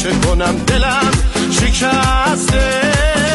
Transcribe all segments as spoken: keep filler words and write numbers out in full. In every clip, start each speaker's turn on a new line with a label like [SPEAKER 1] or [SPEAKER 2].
[SPEAKER 1] چه کنم دلم شکسته.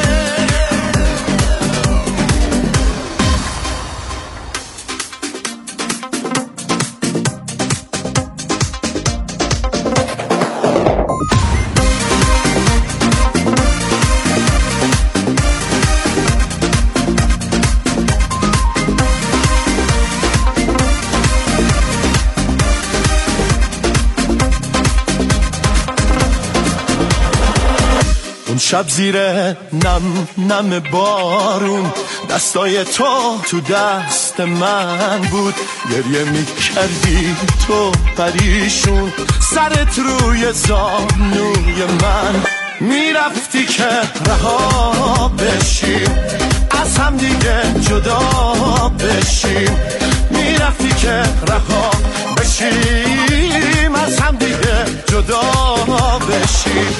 [SPEAKER 1] شب زیر نم نم بارون دستای تو تو دست من بود، گریه می کردی تو پریشون سرت روی زانوی من. میرفتی که رها بشیم از هم دیگه جدا بشیم، میرفتی که رها بشیم از هم دیگه جدا بشیم.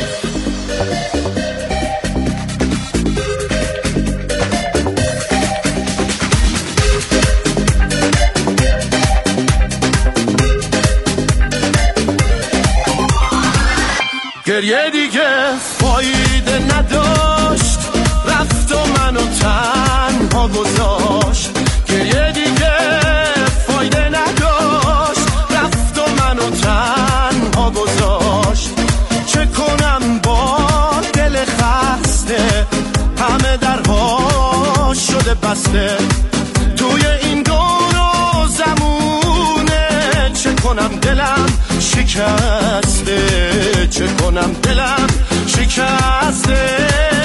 [SPEAKER 1] گریه دیگه فایده نداشت، رفت و منو تنها گذاشت. گریه دیگه فایده نداشت، رفت و منو تنها گذاشت. چه کنم با دل خسته، همه درها شده بسته توی این دور و زمونه. چه کنم دلم شکسته، چه کنم دلم شکسته.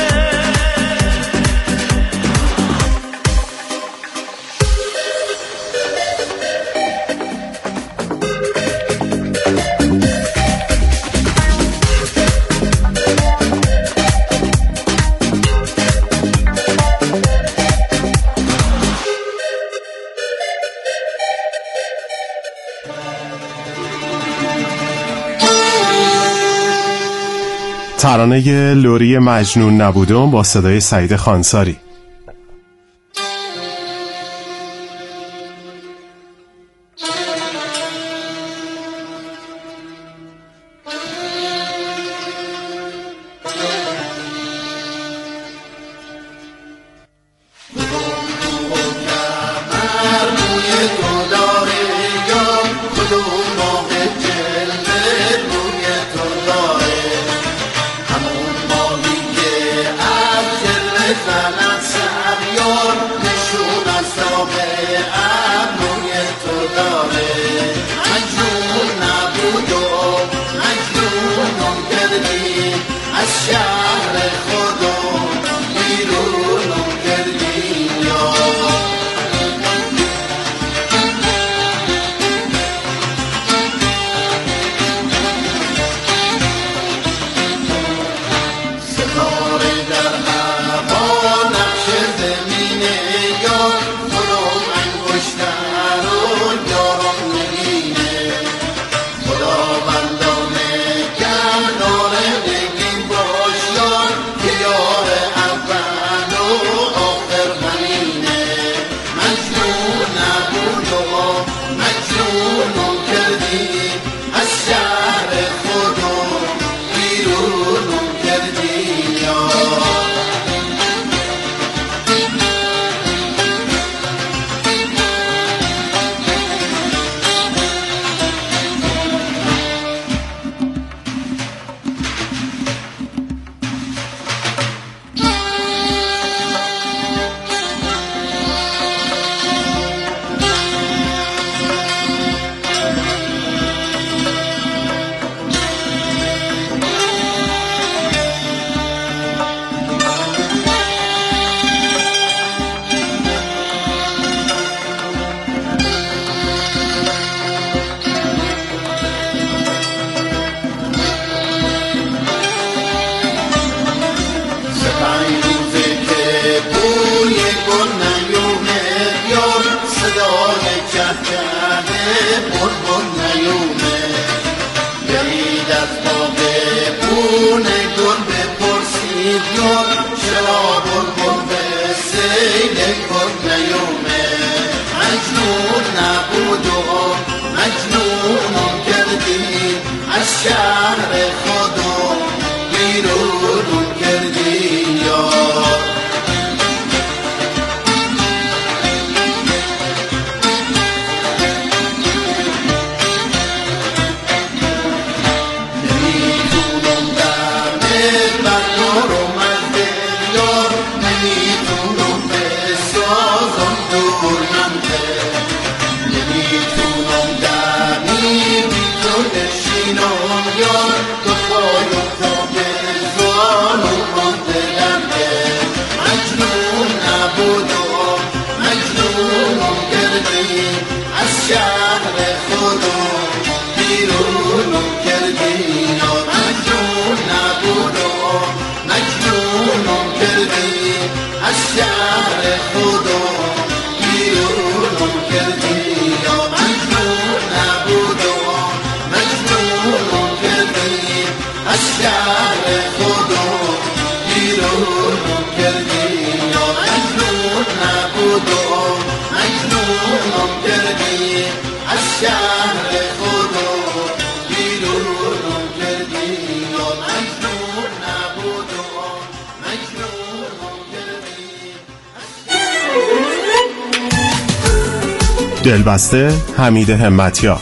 [SPEAKER 2] ترانه لوری مجنون نبودم با صدای سعید خانساری.
[SPEAKER 3] خدا بندانه کم داره بگیم باش
[SPEAKER 2] دلبسته حمید همتیار.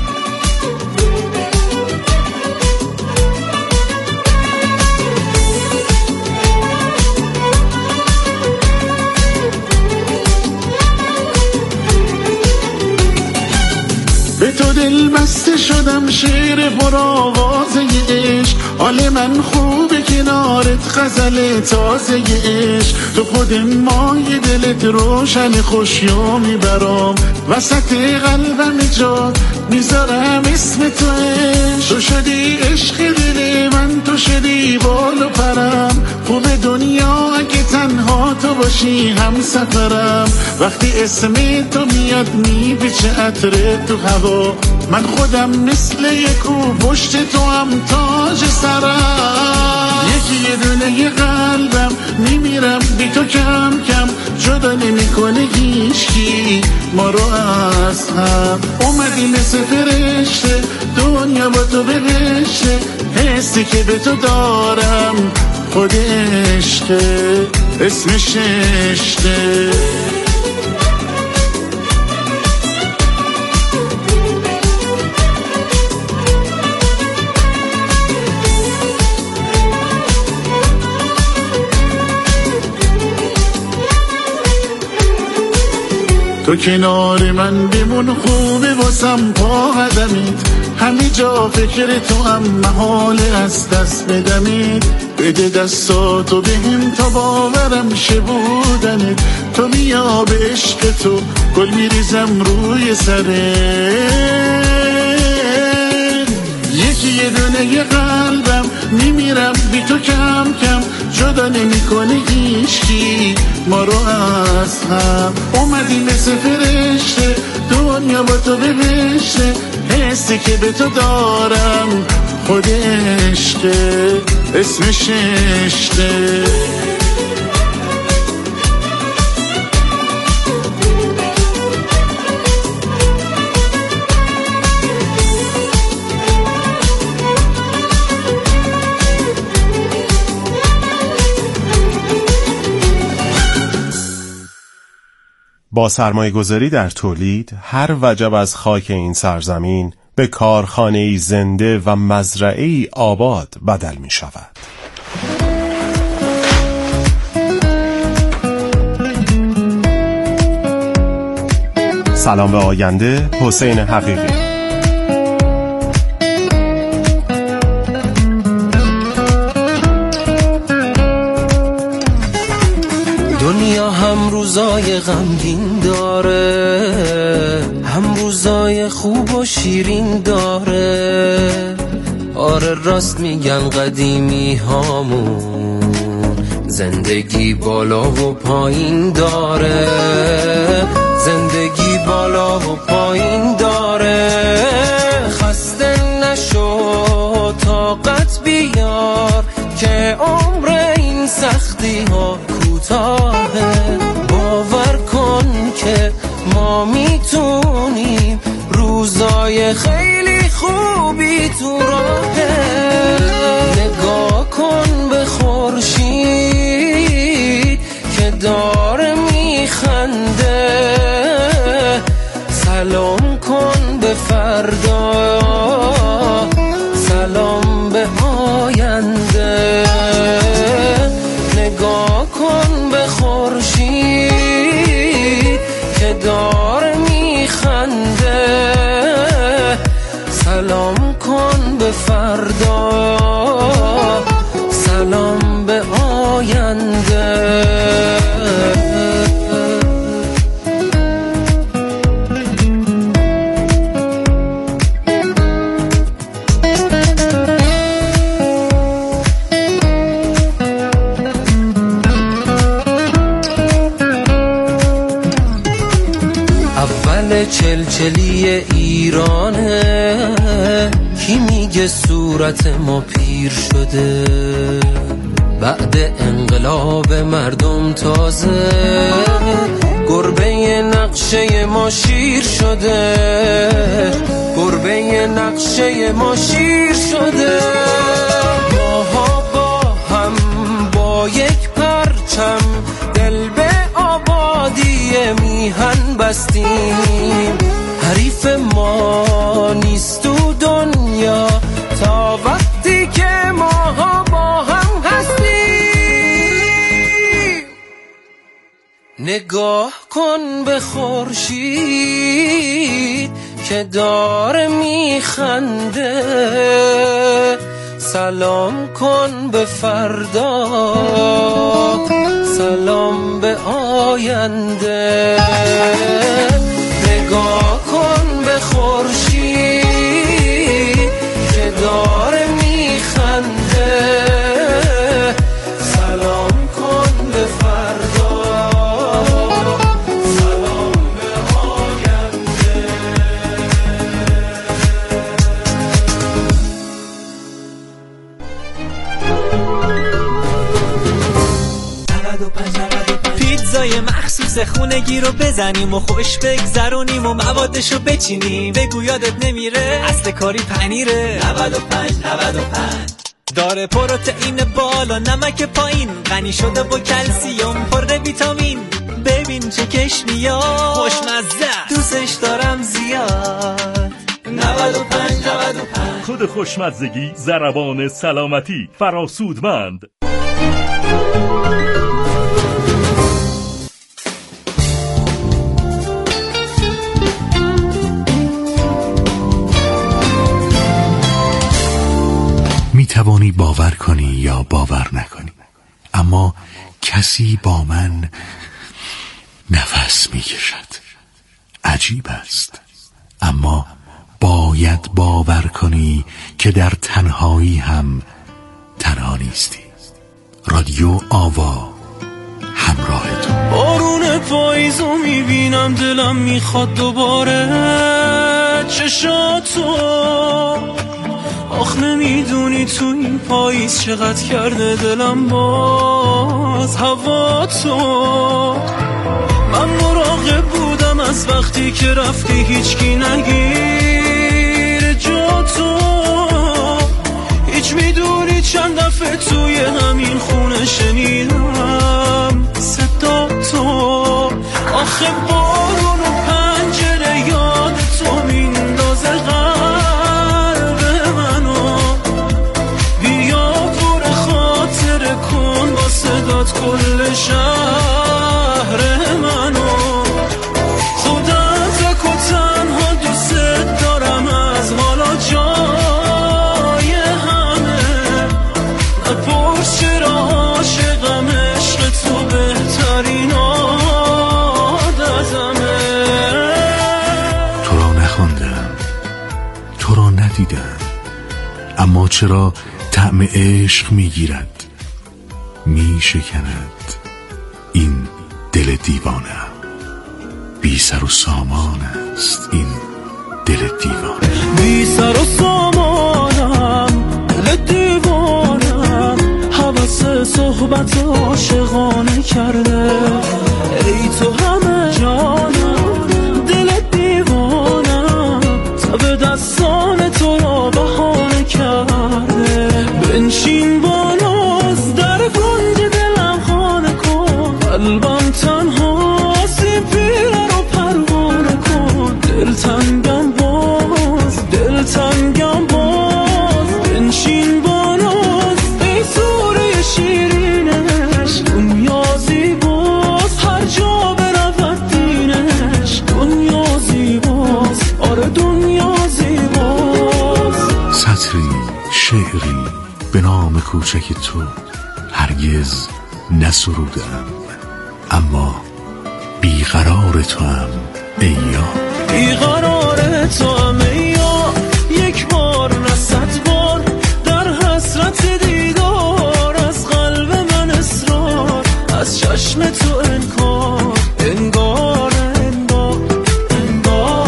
[SPEAKER 3] به تو دل بسته شدم، شعر پر آوازه عشق، حال من خوبه کنارت، غزل تازه عشق، تو خود مای دلت روشن خوشیو میبرم، وسط قلبم جا میذارم اسم تو عشق، تو شدی عشق دل من، تو شدی بال و پرم، خوب دنیا اگه تنها تو باشی هم سفرم، وقتی اسم تو میاد میپیچه عطر تو هوا، من خودم مثل یکو پشت تو هم تاج سرم، یکی یه دونه قلبم میمیرم بی تو کم کم، جدا نمیکنه هیچکی ما رو از هم، اومدی مثل فرشته دنیا با تو بهشته، حسی که به تو دارم خود عشقه، اسمش عشقه. تو کنار من بمون، خوبه واسم پا قدمید، همه جا فکر تو هم محال از دست بدمید، بده دستاتو بهم تا باورم شه بودنت، تو بیا به عشق تو گل میریزم روی سرت، یکی یه دونه یه قلبم میمیرم بی تو کم کم، جدا نمیکنه هیچکی ما رو از هم، اومدی مثل فرشته دنیا با تو بهشته، حسی که به تو دارم خود عشقه، اسمش عشقه.
[SPEAKER 2] با سرمایه گذاری در تولید، هر وجب از خاک این سرزمین به کارخانه‌ای زنده و مزرعه‌ای آباد بدل می شود. سلام به آینده، حسین حقیقی.
[SPEAKER 4] دنیا هم روزای غمگین داره، هم روزای خوب و شیرین داره، آره راست میگن قدیمی هامون، زندگی بالا و پایین داره، زندگی بالا و پایین داره، خسته نشو طاقت بیار که عمر این سختی ها کوتاهه، باور کن که ما میتونیم، روزای خیلی خوبی تو راهه، نگاه کن به خورشید که داره میخنده، سلام کن به فردا، سلام به آینده، نگاه کن به خورشید که داره میخنده، سلام کن به فردا، چلچلی ایرانه، کی میگه صورت ما پیر شده؟ بعد انقلاب مردم تازه گربه نقشه ما شیر شده، گربه نقشه ما شیر شده. ماها با هم با یک پرچم دل به آبادی میهن بستیم، حریف ما نیست تو دنیا تا وقتی که ماها با هم هستیم. نگاه کن به خورشید که داره میخنده، سلام کن به فردا، سلام به آینده. نگاه کن به خورشید که داره میخنده، سلام کن به فردا، سلام به آینده.
[SPEAKER 5] پیتزای مخصوص خونگی رو بزنیم و خوش بگذرونیم و موادشو بچینیم، بگو یادت نمیره اصل کاری پنیره. نود و پنج نود و پنج داره پروتئین بالا، نمک پایین، غنی شده با کلسیم، پر ویتامین. ببین چه کش میاد، خوشمزه، دوستش دارم زیاد. نود و پنج نود و پنج
[SPEAKER 6] کد خوشمزگی، ضربان سلامتی، فراسودمند.
[SPEAKER 7] می توانی باور کنی یا باور نکنی، اما کسی با من نفس می کشد. عجیب است، اما باید باور کنی که در تنهایی هم تنها نیستی. رادیو آوا همراه تو.
[SPEAKER 1] بارون پاییزو میبینم دلم میخواد دوباره چشاتو، آخ نمیدونی تو این پاییز چقدر کرده دلم باز هوا تو. من مراقب بودم از وقتی که رفتی هیچکی نگیر جا تو، هیچ میدونی چند دفعه توی همین خونه شنیدم صدا تو. آخه بارون و پنجره یاد تو میندازه قلب منو، بیا پر خاطر کن با صدات کل شهر منو. خودم تک و تنها دوست دارم از حالا جای همه، نپرس چرا عاشقم، عشق تو بهترین عادتمه.
[SPEAKER 7] تو را نخواندم، تو را ندیدم، اما چرا طعم عشق میگیرد، میشکند این دل دیوانه. بی سر و سامان است این دل دیوانه.
[SPEAKER 1] بی سر و سامانم، دل دیوانم، حوث صحبت عاشقانه کرده. ای تو همه جانم، دل دیوانم، تب دستان تو را بهانه کرده. بنشین با ناز در کنج دلم خانه کن، قلبم تنها سی پیره رو پروانه کن. دل تنگم باز، دل تنگم باز، بنشین با ناز ای سوره شیرینش. دنیا زیباست هر جا برود دینش، دنیا زیباست، آره دنیا زیباست.
[SPEAKER 7] سطری شعری به نام کوچک تو هرگز نسرودم، اما بیقرار تو هم ای یار.
[SPEAKER 1] بیقرار تو هم ای یار، یک بار نه صد بار در حسرت دیدار. از قلب من اصرار، از چشم تو انکار، انگار انگار انگار.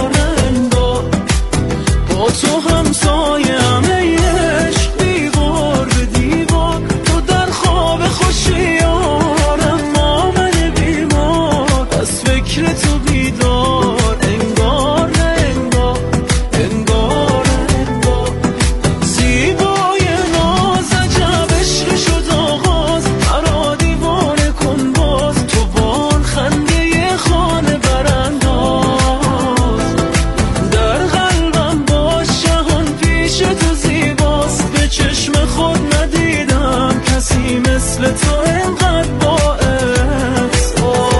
[SPEAKER 1] کسی مثل تو اینقدر باعث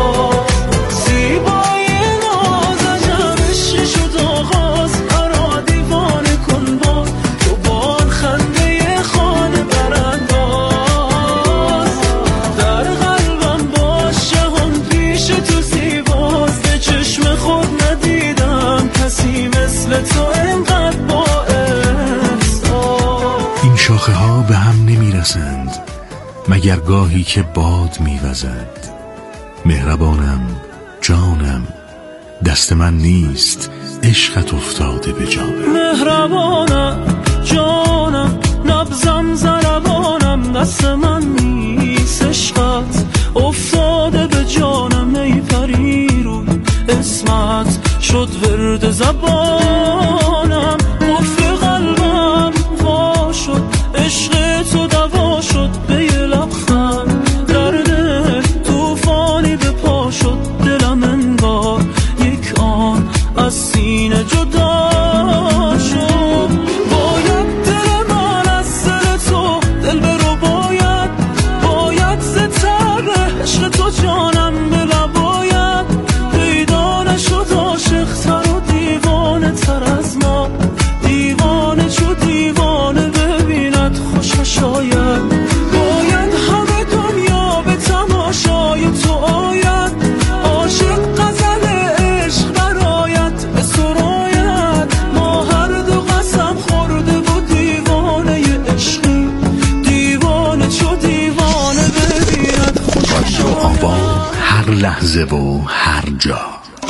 [SPEAKER 1] زیبایی ناز عجب شد آغاز مرا دیوانه کن با تو بار خنده خانه برانداز در قلبم باش جهان پیش تو زیباست به چشم خود ندیدم کسی مثل تو اینقدر باعث
[SPEAKER 7] این شاخه ها به هم نمی رسند مگر گاهی که باد می وزد. مهربانم جانم دست من نیست عشقت افتاده به جانم.
[SPEAKER 1] مهربانم جانم نبزم زربانم دست من نیست عشقت افتاده به جانم. ای پری روی اسمت شد ورد زبانم قفل قلبم وا شد عشق تو دوا شد به یه لبخند در دل توفانی به پا شد دلم انگار یک آن از سینه جدا شد. باید دل من از دل تو دل برو باید باید زتر عشق تو جانم به لباید پیدا نشد عاشق تر و دیوانه تر از ما دیوانه چو دیوانه ببیند خوشش آید باید همه دنیا به تماشای تو آید عاشق غزل عشق برایت به سرایت ما هر دو قسم خورده و دیوانه عشقی دیوانه چو دیوانه ببیند خوشش آید
[SPEAKER 7] هر لحظه و هر جا.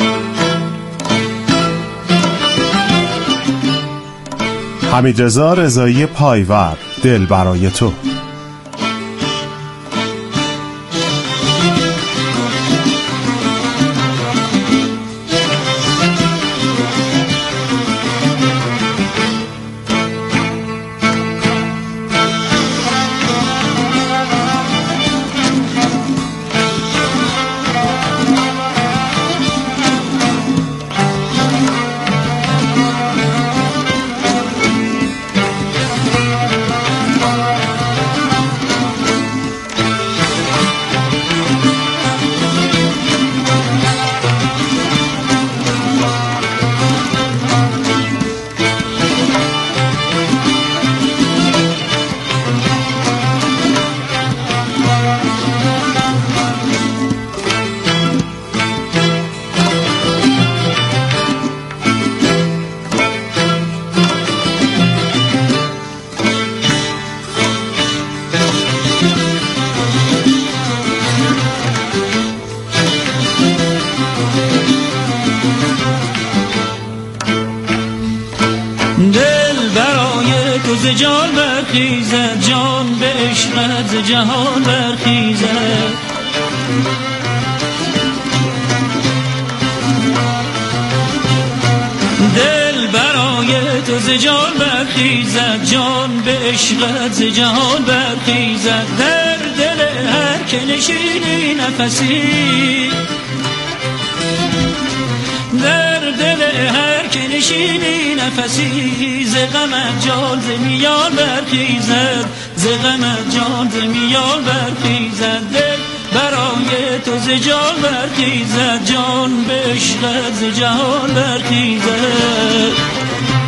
[SPEAKER 2] حمیدرضا رضایی پایور دل برای تو.
[SPEAKER 1] دل برای تو ز جان برخیزد جان به عشقت ز جهان برخیزد دل برای تو ز جان برخیزد جان به عشقت ز جهان برخیزد در دل هر که نشینی نفسی در دل هر که نشینی نفسی ز غمت جان ز میان برخیزد ز غمت جان ز میان برخیزد دل برای تو ز جان برخیزد جان به عشقت ز جهان برخیزد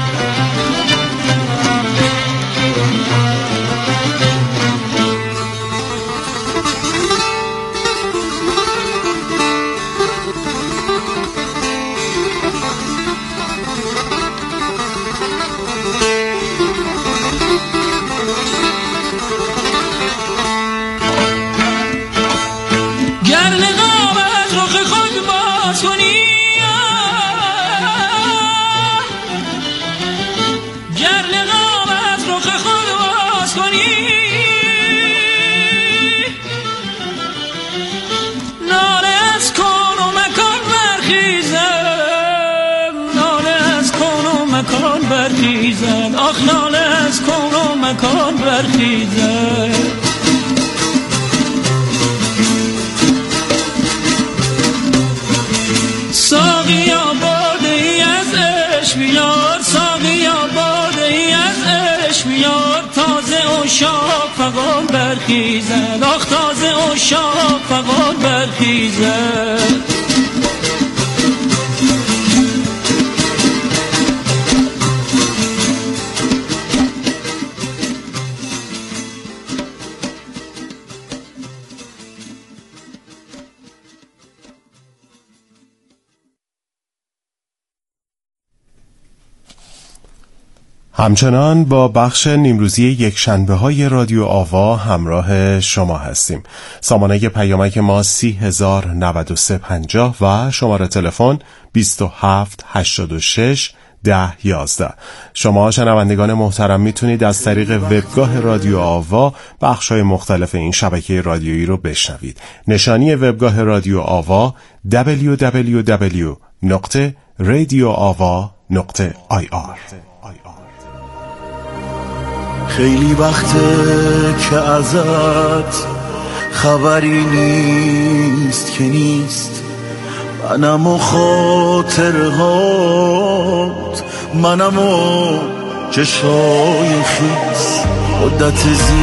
[SPEAKER 1] برخیزد آخ ناله از کون و مکان برخیزد ساقیا باده ای از عشق بیار ساقیا باده ای از عشق بیار تازه عشاق فغان برخیزد برخیزد آخ تازه عشاق فغان برخیزد.
[SPEAKER 2] همچنان با بخش نیمروزی یک شنبه های رادیو آوا همراه شما هستیم. سامانه پیامک ما سی هزار نود و سه پنجاه و شماره تلفن بیست و هفت هشتاد و شش ده یازده. شما شنوندگان محترم میتونید از طریق وبگاه رادیو آوا بخش‌های مختلف این شبکه رادیویی رو بشنوید. نشانی وبگاه رادیو آوا دبلیو دبلیو دبلیو دات رادیو آوا دات آی آر.
[SPEAKER 3] خیلی وقته که ازت خبری نیست که نیست، منم و خاطرهات، منم و چشای خیس. مدت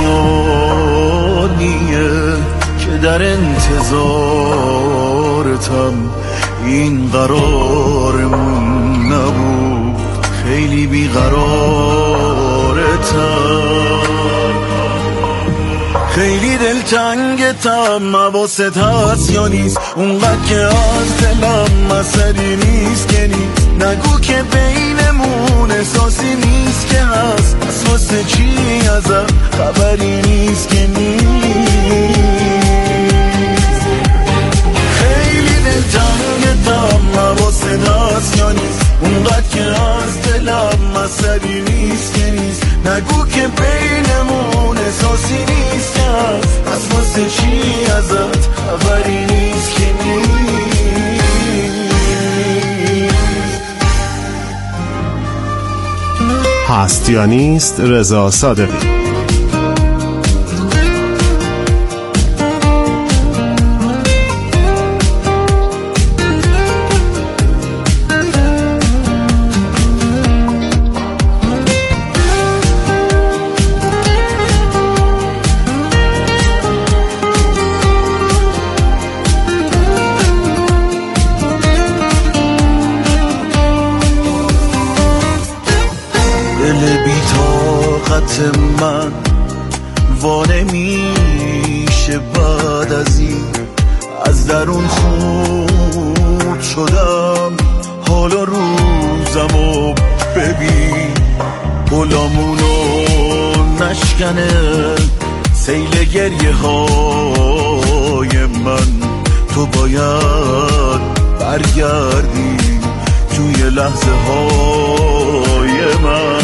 [SPEAKER 3] زیادیه که در انتظارتم، این قرارمون نبود، خیلی بیقرارتم، خیلی دلتنگتم. حواست هست یا نیست اونقدر که از دلم مسئله نیست که نیست، نگو که بینمون احساسی نیست که هست، از واسه چی ازم خبری نیست که نیست. خیلی دلتنگتم. حواست هست یا نیست اونقدر که از دلم مسئله نیست که نیست، نگو که بینمون احساسی نیست که هست، از واسه چی ازت خبری نیست که نیست.
[SPEAKER 2] هست یا نیست رضا صادقی.
[SPEAKER 3] من وانه میشه بعد از این، از درون خورد شدم، حالا روزمو ببین، گلامونو نشکنه سیل گریه های من، تو باید برگردی توی لحظه های من.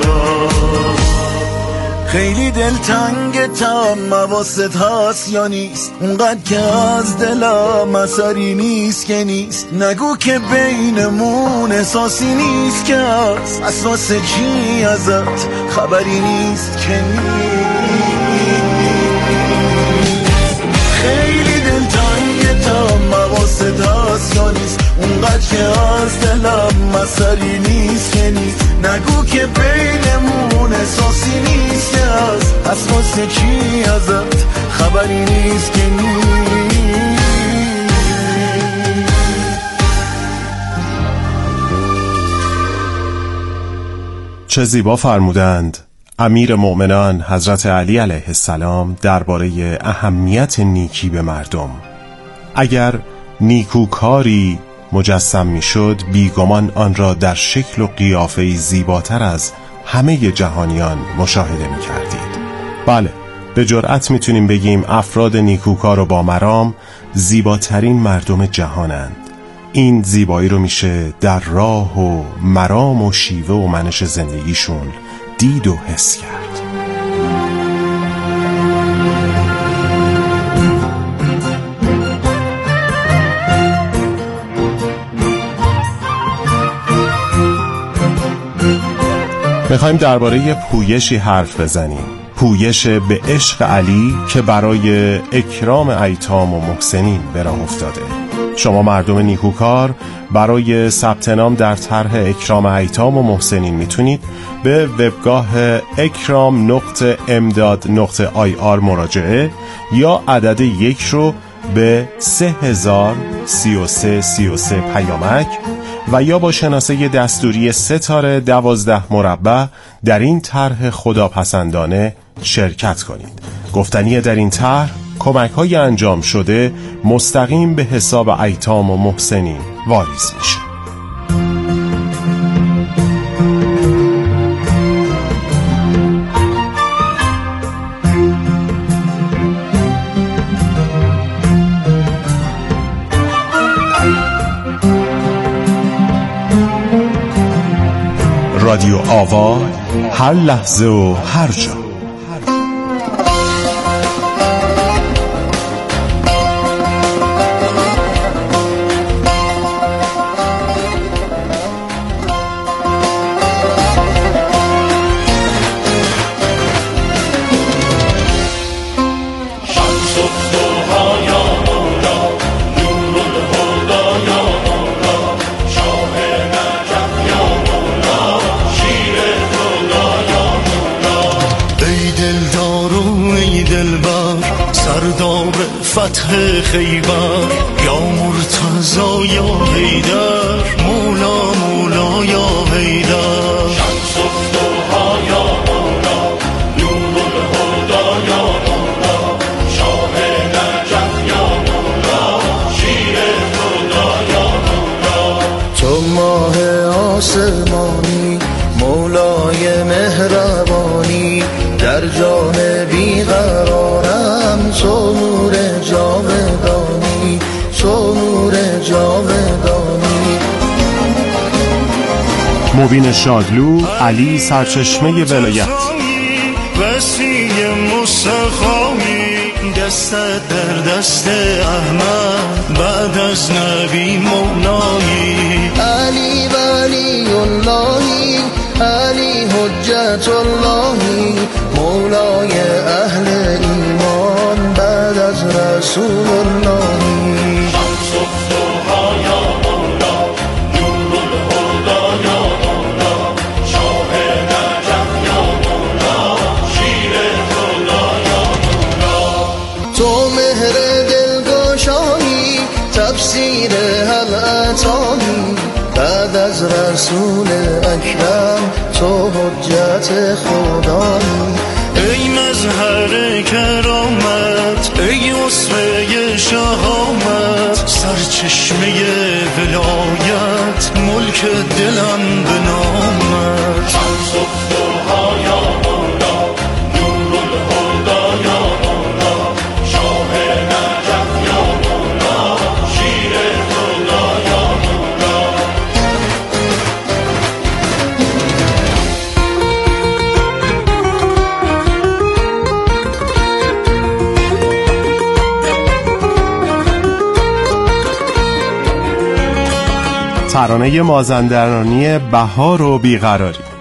[SPEAKER 3] خیلی دلتنگتم. حواست هست یا نیست اونقدر که از دلم اثری نیست که نیست، نگو که بینمون احساسی نیست که هست، از واسه چی ازت خبری نیست که نیست. خیلی دلتنگتم. حواست هست یا نیست اونقدر که از دلم اثری نیست که نیست، نگو که بینمون احساسی نیست که هست، از واسه چی ازت خبری نیست که نیست.
[SPEAKER 2] چه زیبا فرمودند امیر مؤمنان حضرت علی علیه السلام درباره اهمیت نیکی به مردم. اگر نیکوکاری مجسم میشد، بیگمان آن را در شکل و قیافه‌ای زیباتر از همه جهانیان مشاهده میکردید. بله، به جرأت میتونیم بگیم افراد نیکوکار و با مرام زیباترین مردم جهانند. این زیبایی رو میشه در راه و مرام و شیوه و منش زندگیشون دید و حس کرد. میخوایم درباره پویشی حرف بزنیم. پویش به عشق علی که برای اکرام ایتام و محسنین به راه افتاده. شما مردم نیکوکار برای ثبت نام در طرح اکرام ایتام و محسنین میتونید به وبگاه اکرام نقطه امداد نقطه آی آر مراجعه یا عدد یک رو به سه هزار سی و سه سی و سه پیامک و یا با شناسه دستوری ستاره دوازده مربع در این طرح خداپسندانه شرکت کنید. گفتنی در این طرح کمک های انجام شده مستقیم به حساب ایتام و محسنین واریز میشه. رادیو آوا، هر لحظه و هر جا.
[SPEAKER 8] فتح خیبر یا مرتضی یا حیدر، مولا مولا یا حیدر، شمس الضحی یا مولا، نور الهدی یا مولا، شاه نجف یا مولا، شیر خدا یا مولا. تو ماه آسمانی مولای مهربانی، در جان بیقرارم تو نور جاودانی، تو نور جاودانی.
[SPEAKER 2] مبین شادلو، علی سرچشمه ولایت.
[SPEAKER 8] وسیع مستخامی، دست در دست احمد، بعد از نبی مولایی.
[SPEAKER 9] علی ولی اللهی، علی حجت اللهی، مولای اهل ایمان، بعد از رسول اللهی.
[SPEAKER 8] شمس الضحی یا مولا، نور الهدی یا مولا، شاه نجف یا مولا، شیر خدا یا مولا.
[SPEAKER 9] تو مهر دلگشایی، تفسیر هل اتانی، بعد از رسول اکرم تو حجت خدایی.
[SPEAKER 8] ای مظهر کرامت، ای اسوه شهامت، سرچشمه ولایت، ملک دلم به نامت. شمس الضحی یا مولا، نور الهدی یا مولا، شاه نجف یا مولا، شیر خدا یا مولا.
[SPEAKER 2] ترانه مازندرانی بهار و بیقراری.